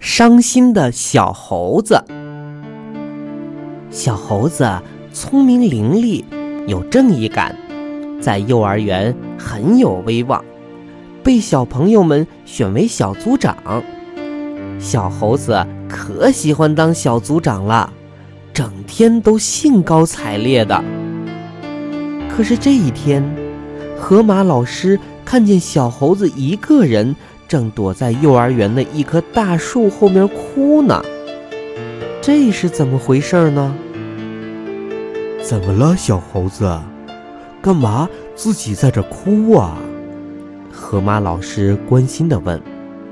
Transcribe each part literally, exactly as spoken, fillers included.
伤心的小猴子。小猴子聪明伶俐，有正义感，在幼儿园很有威望，被小朋友们选为小组长。小猴子可喜欢当小组长了，整天都兴高采烈的。可是这一天，河马老师看见小猴子一个人正躲在幼儿园的一棵大树后面哭呢。这是怎么回事呢？ 怎么了，小猴子？干嘛自己在这哭啊？ 河马老师关心地问。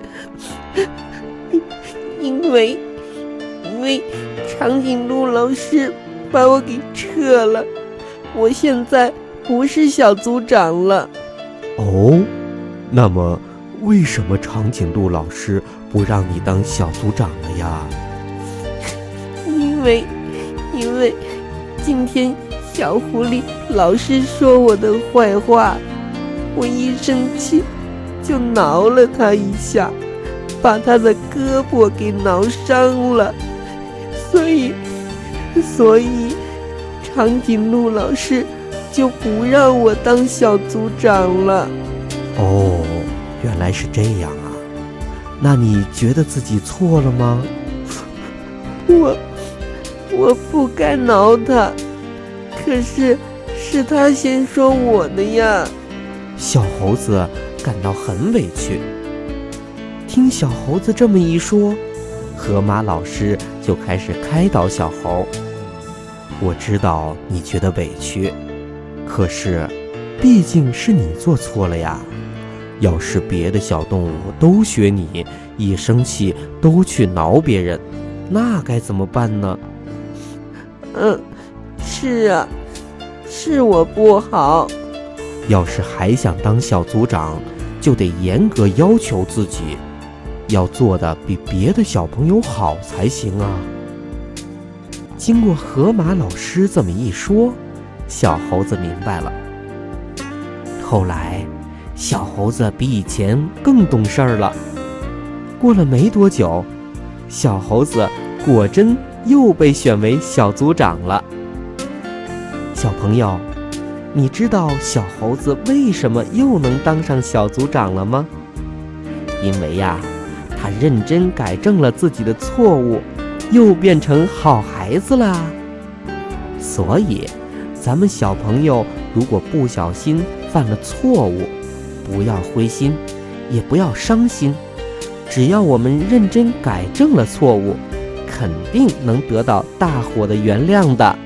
因为因为长颈鹿老师把我给撤了，我现在不是小组长了。 哦，那么为什么长颈鹿老师不让你当小组长了呀？ 因为因为今天小狐狸老是说我的坏话，我一生气就挠了他一下，把他的胳膊给挠伤了，所以所以长颈鹿老师就不让我当小组长了。 哦，原来是这样啊。那你觉得自己错了吗？ 我我不该挠他，可是是他先说我的呀。 小猴子感到很委屈。听小猴子这么一说，河马老师就开始开导小猴。 我知道你觉得委屈，可是毕竟是你做错了呀。要是别的小动物都学你，一生气都去挠别人，那该怎么办呢？ 嗯，是啊，是我不好。 要是还想当小组长，就得严格要求自己，要做的比别的小朋友好才行啊。 经过河马老师这么一说，小猴子明白了。后来小猴子比以前更懂事儿了。过了没多久，小猴子果真又被选为小组长了。小朋友，你知道小猴子为什么又能当上小组长了吗？因为呀，他认真改正了自己的错误，又变成好孩子啦。所以咱们小朋友如果不小心犯了错误，不要灰心，也不要伤心，只要我们认真改正了错误，肯定能得到大伙的原谅的。